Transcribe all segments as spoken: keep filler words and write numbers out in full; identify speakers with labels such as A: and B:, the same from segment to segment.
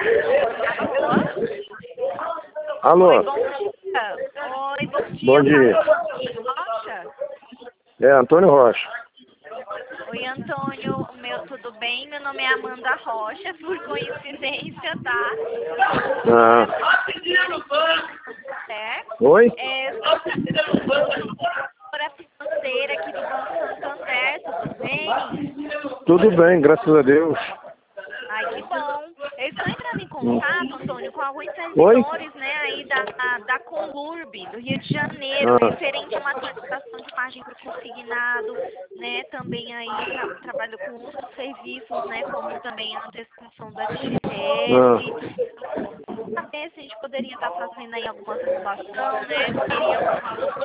A: Alô?
B: Oi, bom dia. Oi, bom dia.
A: Bom dia.
B: Rocha?
A: É, Antônio Rocha.
B: Oi, Antônio. O meu, tudo bem? Meu nome é Amanda Rocha, por coincidência, tá?
A: Ah.
B: É,
A: Oi?
B: é, para financeira aqui do Banco Santander, tudo bem?
A: Tudo bem, graças a Deus.
B: Ai, que bom. Eu estou entrando em contato, Antônio, com alguns
A: Oi?
B: servidores, né, aí da, da Conlurb, do Rio de Janeiro,
A: Ah.
B: referente a uma atualização de margem para o consignado, né, também aí tra trabalho com outros serviços, né, como também a antecipação da F G T S.
A: Ah.
B: Saber se a gente poderia estar fazendo aí alguma simulação, né, queria alguns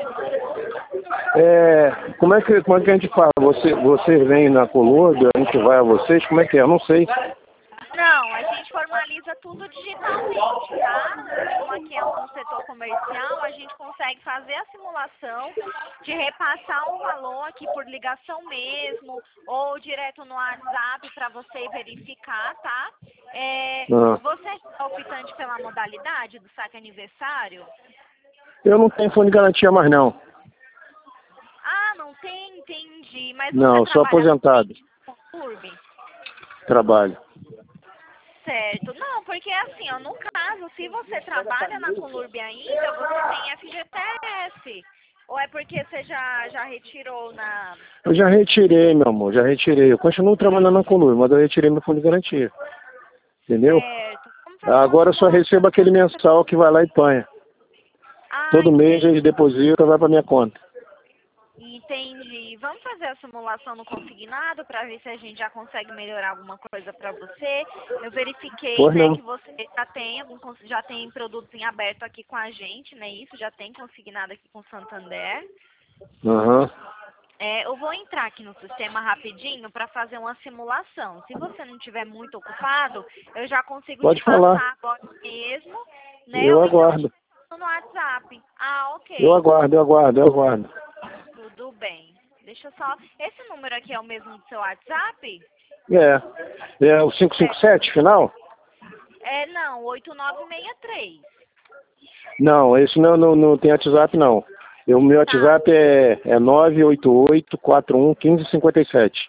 A: É, como é que, como é que a gente faz? Você, vocês vêm na Colômbia, a gente vai a vocês, como é que é? Eu não sei.
B: Não, a gente formaliza tudo digitalmente, tá? Como aqui é um setor comercial, a gente consegue fazer a simulação de repassar um valor aqui por ligação mesmo, ou direto no WhatsApp para você verificar, tá? É,
A: Ah.
B: você é optante pela modalidade do saque aniversário?
A: Eu não tenho fundo de garantia mais não.
B: Ah, não tem? Entendi. Mas você
A: Não, sou
B: trabalha
A: aposentado.
B: com Conlurb?
A: Trabalho.
B: Certo. Não, porque assim, ó, no caso, se você trabalha na Conlurb ainda, você tem F G T S. Ou é porque você já, já retirou na...
A: Eu já retirei, meu amor, já retirei. Eu continuo trabalhando na Colômbia, mas eu retirei meu fundo de garantia. Entendeu?
B: Certo. Vamos fazer uma
A: Agora eu só
B: simulação.
A: recebo aquele mensal que vai lá e panha.
B: Ah,
A: Todo mês
B: entendi.
A: ele deposita e vai pra minha conta.
B: Entendi. Vamos fazer a simulação no consignado para ver se a gente já consegue melhorar alguma coisa para você. Eu verifiquei,
A: Pois
B: né,
A: não.
B: que você já tem algum cons- já tem produtos em aberto aqui com a gente, né? Isso já tem consignado aqui com o Santander.
A: Aham.
B: É, eu vou entrar aqui no sistema rapidinho para fazer uma simulação. Se você não estiver muito ocupado, eu já consigo te
A: Pode falar.
B: passar agora mesmo, né?
A: Eu
B: Ou então
A: aguardo.
B: te passo no WhatsApp. Ah,
A: Eu
B: ok.
A: aguardo, eu aguardo, eu aguardo.
B: Tudo bem. Deixa eu só... Esse número aqui é o mesmo do seu WhatsApp?
A: É. É o cinco cinco sete final?
B: É, não, oito nove seis três.
A: Não, esse não, não, não tem WhatsApp não. O meu
B: Tá.
A: WhatsApp é, é nove oito oito, quatro um, um cinco cinco sete.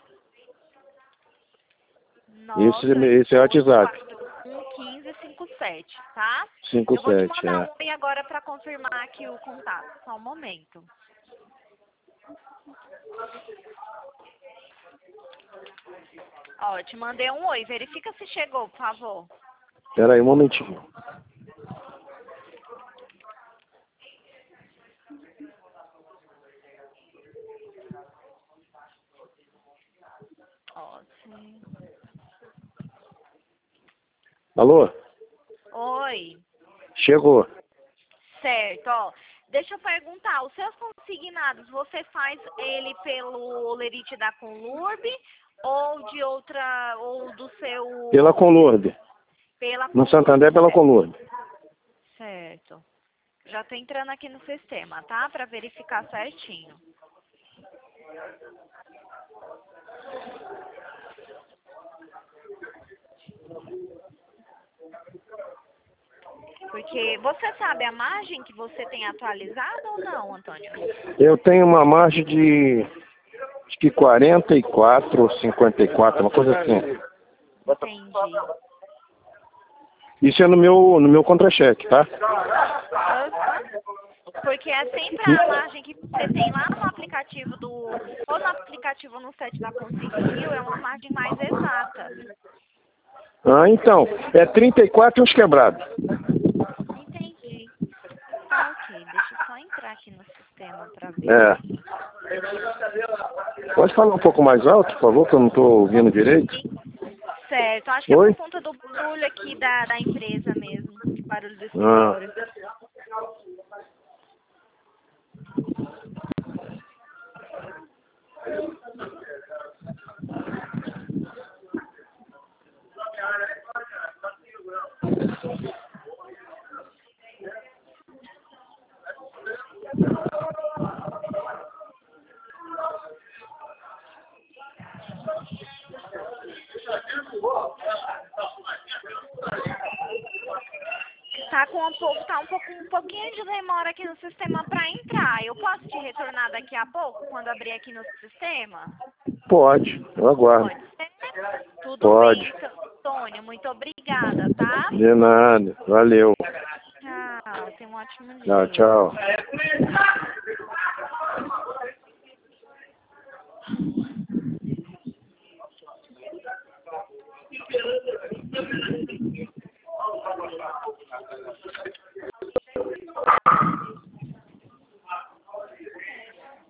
A: Esse, esse é o WhatsApp.
B: um cinco cinco sete, tá?
A: cinco
B: Eu vou te
A: sete,
B: mandar
A: é.
B: um oi agora para confirmar aqui o contato. Só um momento. Ó, eu te mandei um oi. Verifica se chegou, por favor.
A: Espera aí um momentinho.
B: Ó, sim.
A: Alô?
B: Oi.
A: Chegou.
B: Certo, ó. Deixa eu perguntar, os seus consignados, você faz ele pelo Olerite da Conlurb ou de outra, ou do seu...
A: Pela Conlurb.
B: Pela
A: No
B: Conlurb,
A: Santander, pela
B: certo.
A: Conlurb.
B: Certo. Já tô entrando aqui no sistema, tá? Para verificar certinho. Porque você sabe a margem que você tem atualizado ou não, Antônio?
A: Eu tenho uma margem de acho que quarenta e quatro ou cinquenta e quatro, uma coisa assim.
B: Entendi.
A: Isso é no meu, no meu contra-cheque, tá?
B: Uhum. Porque é sempre a margem que você tem lá no aplicativo do... Ou no aplicativo no site da Conseguiu, é uma margem mais exata.
A: Ah, então. É trinta e quatro e uns quebrados.
B: Entendi. Tá, ok. Deixa eu só entrar aqui no sistema para ver.
A: É. Pode falar um pouco mais alto, por favor, que eu não estou ouvindo direito.
B: Certo. Acho que é
A: Oi?
B: por conta do barulho aqui da, da empresa mesmo. Barulho do
A: Ah.
B: escritório. com um pouco, tá um, pouco, um pouquinho de demora aqui no sistema para entrar. Eu posso te retornar daqui a pouco, quando abrir aqui no sistema?
A: Pode, eu aguardo.
B: Pode ser? Tudo
A: Pode.
B: bem, Antônio. Muito obrigada, tá?
A: De nada. Valeu.
B: Tchau. Tenha um ótimo
A: Tchau,
B: dia.
A: tchau.